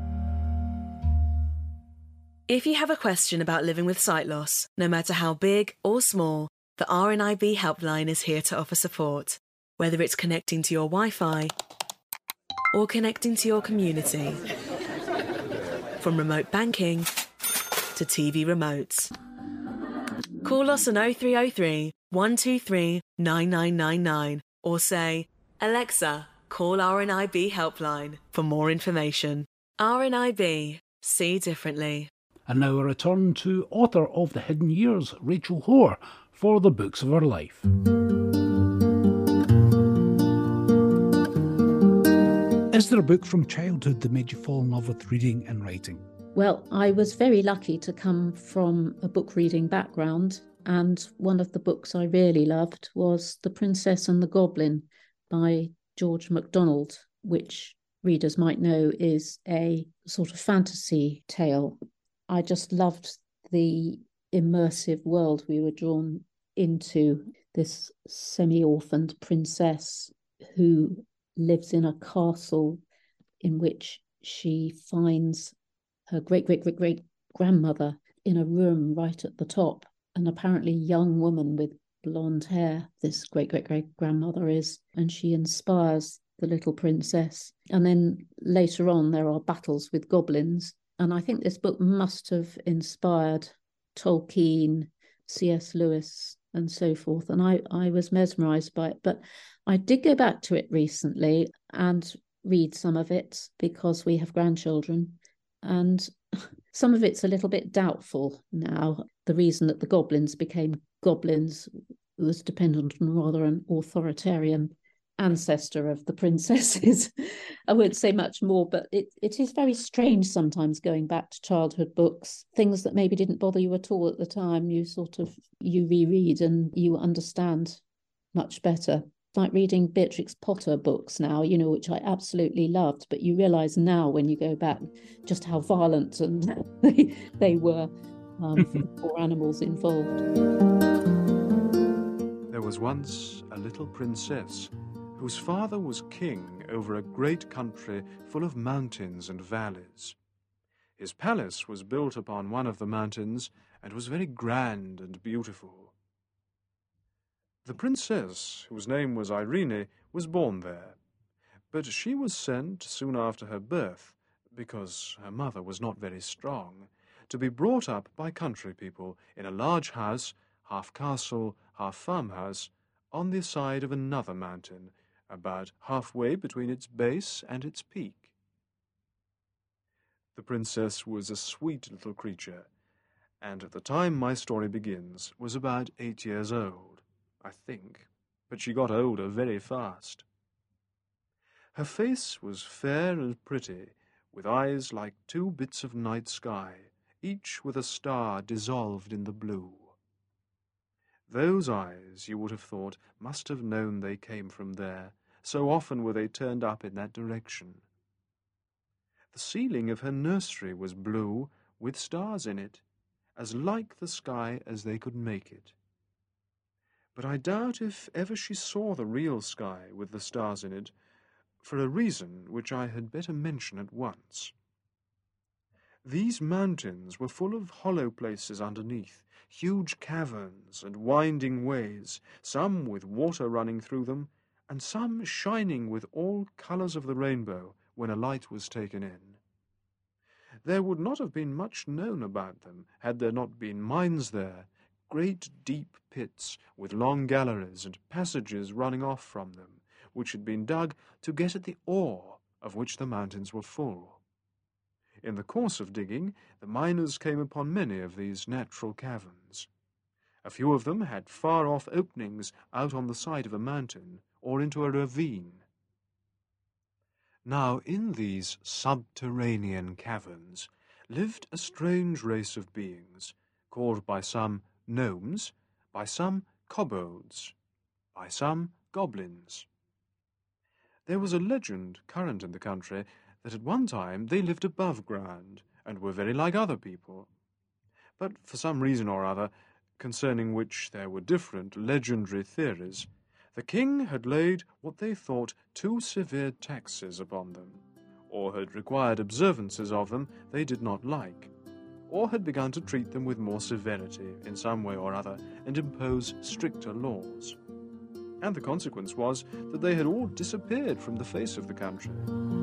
Speaker 13: If you have a question about living with sight loss, no matter how big or small, the R N I B helpline is here to offer support, whether it's connecting to your Wi-Fi or connecting to your community. From remote banking to T V remotes. Call us on oh three oh three, one two three, nine nine nine nine or say, Alexa, call R N I B helpline for more information. R N I B. See differently.
Speaker 2: And now a return to author of The Hidden Years, Rachel Hoare, for the books of her life. Is there a book from childhood that made you fall in love with reading and writing?
Speaker 4: Well, I was very lucky to come from a book reading background, and one of the books I really loved was The Princess and the Goblin by George MacDonald, which readers might know is a sort of fantasy tale. I just loved the immersive world we were drawn into, this semi-orphaned princess who lives in a castle in which she finds her great-great-great-great-grandmother in a room right at the top, an apparently young woman with blonde hair, this great-great-great-grandmother is, and she inspires the little princess. And then later on there are battles with goblins, and I think this book must have inspired Tolkien, C S Lewis, and so forth, and I, I was mesmerised by it. But I did go back to it recently and read some of it because we have grandchildren, and some of it's a little bit doubtful now. The reason that the goblins became goblins was dependent on rather an authoritarian ancestor of the princesses. I won't say much more, but it, it is very strange sometimes going back to childhood books. Things that maybe didn't bother you at all at the time, you sort of, you reread and you understand much better. It's like reading Beatrix Potter books now, you know, which I absolutely loved, but you realise now when you go back just how violent and they, they were um, for the poor animals involved.
Speaker 14: There was once a little princess whose father was king over a great country full of mountains and valleys. His palace was built upon one of the mountains and was very grand and beautiful. The princess, whose name was Irene, was born there, but she was sent soon after her birth, because her mother was not very strong, to be brought up by country people in a large house, half castle, half farmhouse, on the side of another mountain, about halfway between its base and its peak. The princess was a sweet little creature, and at the time my story begins was about eight years old, I think, but she got older very fast. Her face was fair and pretty, with eyes like two bits of night sky, each with a star dissolved in the blue. Those eyes, you would have thought, must have known they came from there, so often were they turned up in that direction. The ceiling of her nursery was blue, with stars in it, as like the sky as they could make it. But I doubt if ever she saw the real sky with the stars in it, for a reason which I had better mention at once. These mountains were full of hollow places underneath, huge caverns and winding ways, some with water running through them, and some shining with all colours of the rainbow when a light was taken in. There would not have been much known about them had there not been mines there, great deep pits with long galleries and passages running off from them, which had been dug to get at the ore of which the mountains were full. In the course of digging, the miners came upon many of these natural caverns. A few of them had far-off openings out on the side of a mountain or into a ravine. Now, in these subterranean caverns lived a strange race of beings, called by some gnomes, by some kobolds, by some goblins. There was a legend current in the country that at one time they lived above ground and were very like other people. But for some reason or other, concerning which there were different legendary theories, the king had laid what they thought too severe taxes upon them, or had required observances of them they did not like, or had begun to treat them with more severity in some way or other and impose stricter laws. And the consequence was that they had all disappeared from the face of the country.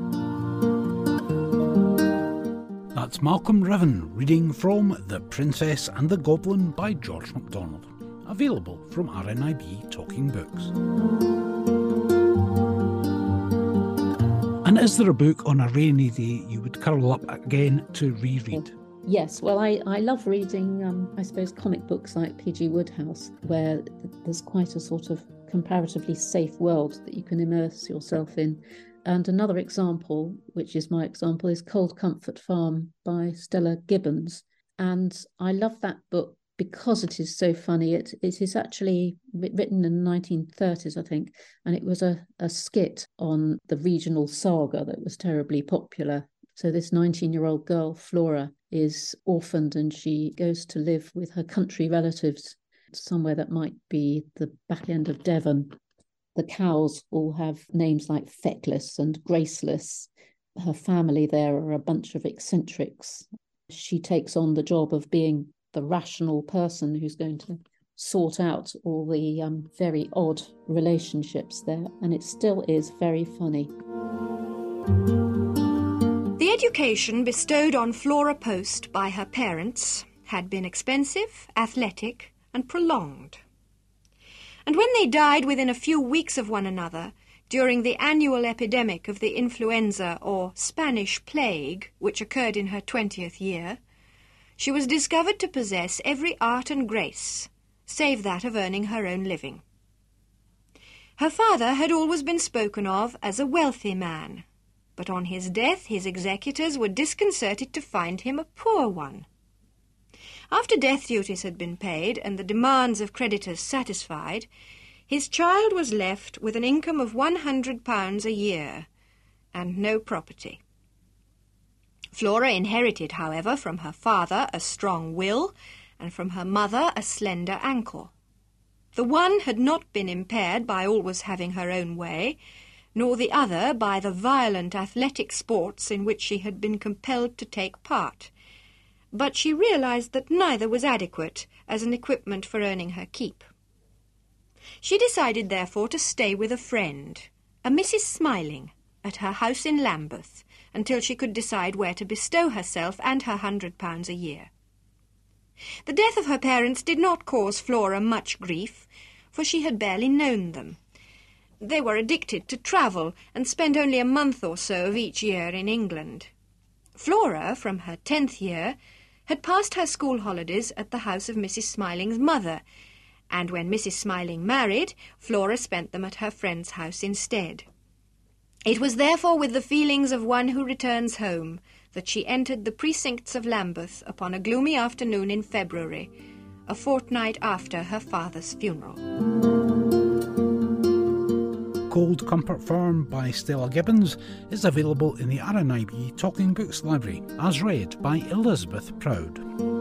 Speaker 2: That's Malcolm Riven reading from The Princess and the Goblin by George MacDonald, available from R N I B Talking Books. And is there a book on a rainy day you would curl up again to reread?
Speaker 4: Yes, well, I, I love reading, um, I suppose, comic books like P G Wodehouse, where there's quite a sort of comparatively safe world that you can immerse yourself in. And another example, which is my example, is Cold Comfort Farm by Stella Gibbons. And I love that book because it is so funny. It, it is actually written in the nineteen thirties, I think, and it was a, a skit on the regional saga that was terribly popular. So this nineteen-year-old girl, Flora, is orphaned and she goes to live with her country relatives somewhere that might be the back end of Devon. The cows all have names like Feckless and Graceless. Her family there are a bunch of eccentrics. She takes on the job of being the rational person who's going to sort out all the um, very odd relationships there, and it still is very funny.
Speaker 15: The education bestowed on Flora Post by her parents had been expensive, athletic, and prolonged. And when they died within a few weeks of one another, during the annual epidemic of the influenza or Spanish plague, which occurred in her twentieth year, she was discovered to possess every art and grace, save that of earning her own living. Her father had always been spoken of as a wealthy man, but on his death his executors were disconcerted to find him a poor one. After death duties had been paid and the demands of creditors satisfied, his child was left with an income of one hundred pounds a year and no property. Flora inherited, however, from her father a strong will and from her mother a slender ankle. The one had not been impaired by always having her own way, nor the other by the violent athletic sports in which she had been compelled to take part. But she realized that neither was adequate as an equipment for earning her keep. She decided, therefore, to stay with a friend, a Missus Smiling, at her house in Lambeth, until she could decide where to bestow herself and her hundred pounds a year. The death of her parents did not cause Flora much grief, for she had barely known them. They were addicted to travel and spent only a month or so of each year in England. Flora, from her tenth year, had passed her school holidays at the house of Missus Smiling's mother, and when Missus Smiling married, Flora spent them at her friend's house instead. It was therefore with the feelings of one who returns home that she entered the precincts of Lambeth upon a gloomy afternoon in February, a fortnight after her father's funeral.
Speaker 2: Cold Comfort Farm by Stella Gibbons is available in the R N I B Talking Books Library, as read by Elizabeth Proud.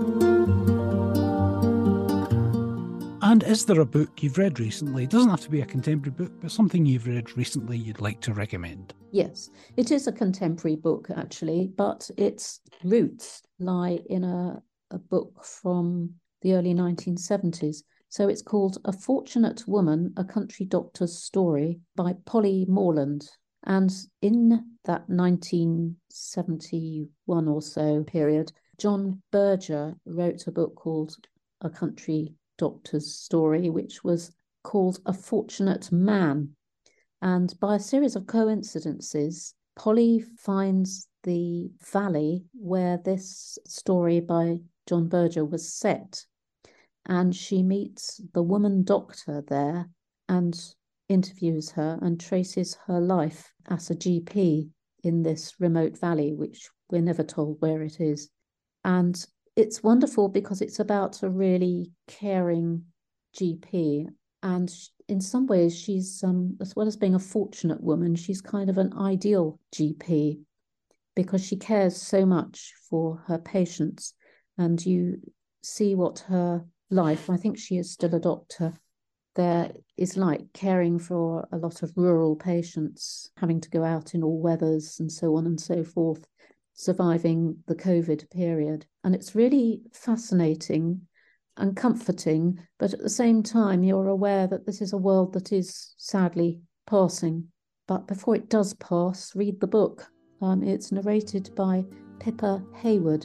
Speaker 2: And is there a book you've read recently? It doesn't have to be a contemporary book, but something you've read recently you'd like to recommend.
Speaker 4: Yes, it is a contemporary book, actually, but its roots lie in a, a book from the early nineteen seventies. So it's called A Fortunate Woman, A Country Doctor's Story by Polly Morland. And in that nineteen seventy-one or so period, John Berger wrote a book called A Country Doctor's Story, which was called A Fortunate Man. And by a series of coincidences, Polly finds the valley where this story by John Berger was set. And she meets the woman doctor there and interviews her and traces her life as a G P in this remote valley, which we're never told where it is. And it's wonderful because it's about a really caring G P. And in some ways, she's, um, as well as being a fortunate woman, she's kind of an ideal G P because she cares so much for her patients. And you see what her life, I think she is still a doctor, there is like caring for a lot of rural patients, having to go out in all weathers and so on and so forth, surviving the COVID period. And it's really fascinating and comforting, but at the same time, you're aware that this is a world that is sadly passing. But before it does pass, read the book. Um, it's narrated by Pippa Hayward.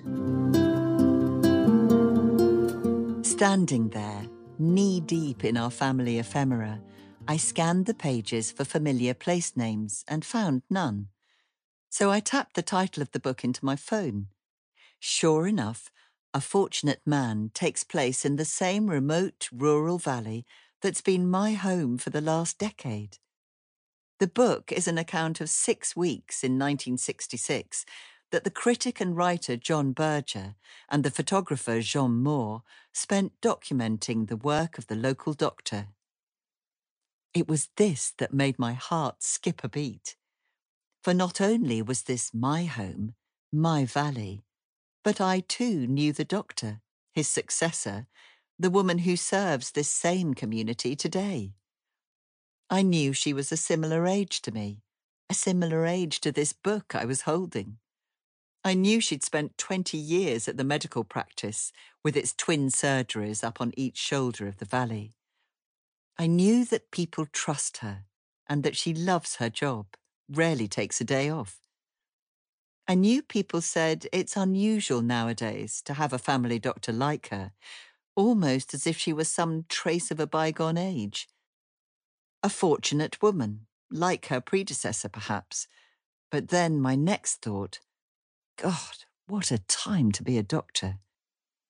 Speaker 16: Standing there, knee-deep in our family ephemera, I scanned the pages for familiar place names and found none. So I tapped the title of the book into my phone. Sure enough, A Fortunate Man takes place in the same remote rural valley that's been my home for the last decade. The book is an account of six weeks in nineteen sixty-six that the critic and writer John Berger and the photographer Jean Moore spent documenting the work of the local doctor. It was this that made my heart skip a beat. For not only was this my home, my valley, but I too knew the doctor, his successor, the woman who serves this same community today. I knew she was a similar age to me, a similar age to this book I was holding. I knew she'd spent twenty years at the medical practice with its twin surgeries up on each shoulder of the valley. I knew that people trust her and that she loves her job, rarely takes a day off. I knew people said it's unusual nowadays to have a family doctor like her, almost as if she was some trace of a bygone age. A fortunate woman, like her predecessor perhaps. But then my next thought, God, what a time to be a doctor.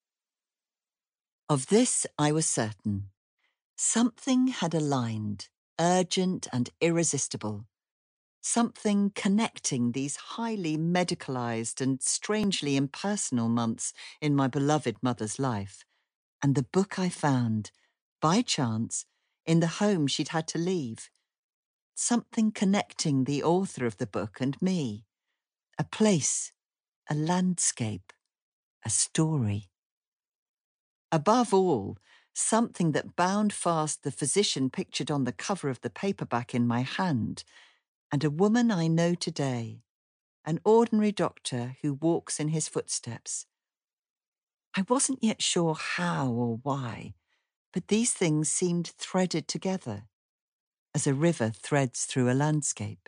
Speaker 16: Of this I was certain. Something had aligned, urgent and irresistible. Something connecting these highly medicalised and strangely impersonal months in my beloved mother's life, and the book I found, by chance, in the home she'd had to leave. Something connecting the author of the book and me. A place, a landscape, a story. Above all, something that bound fast the physician pictured on the cover of the paperback in my hand, and a woman I know today, an ordinary doctor who walks in his footsteps. I wasn't yet sure how or why, but these things seemed threaded together, as a river threads through a landscape.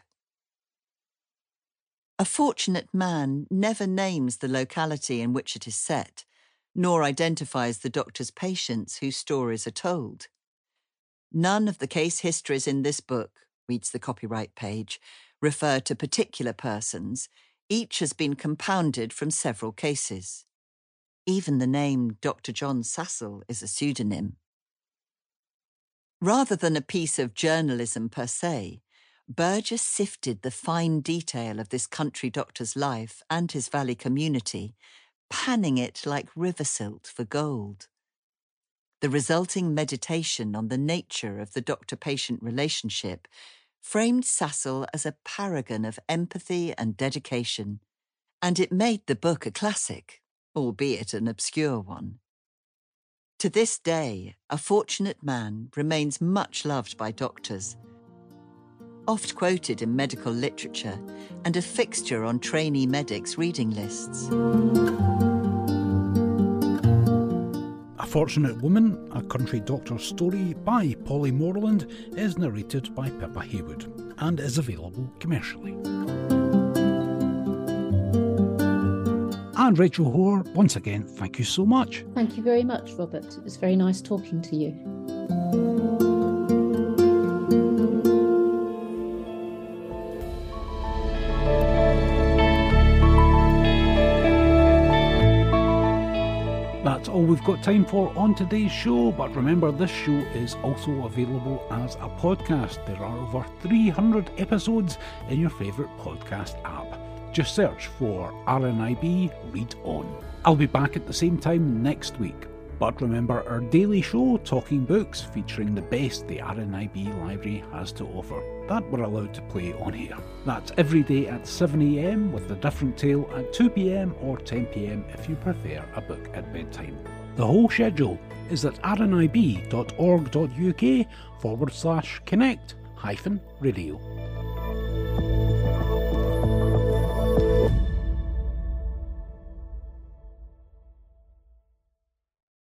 Speaker 16: A Fortunate Man never names the locality in which it is set, nor identifies the doctor's patients whose stories are told. None of the case histories in this book, reads the copyright page, refer to particular persons. Each has been compounded from several cases. Even the name Doctor John Sassel is a pseudonym. Rather than a piece of journalism per se, Burgess sifted the fine detail of this country doctor's life and his valley community, panning it like river silt for gold. The resulting meditation on the nature of the doctor-patient relationship framed Sassel as a paragon of empathy and dedication, and it made the book a classic, albeit an obscure one. To this day, A Fortunate Man remains much loved by doctors, oft quoted in medical literature and a fixture on trainee medics' reading lists.
Speaker 2: A Fortunate Woman, a country doctor's story by Polly Morland, is narrated by Pippa Haywood and is available commercially. And Rachel Hoare, once again, thank you so much.
Speaker 4: Thank you very much, Robert. It was very nice talking to you.
Speaker 2: That's all we've got time for on today's show, but remember this show is also available as a podcast. There are over three hundred episodes in your favourite podcast app. Just search for R N I B Read On. I'll be back at the same time next week. But remember our daily show, Talking Books, featuring the best the R N I B library has to offer, that we're allowed to play on here. That's every day at seven a m with a different tale at two p m or ten p m if you prefer a book at bedtime. The whole schedule is at rnib.org.uk forward slash connect hyphen radio.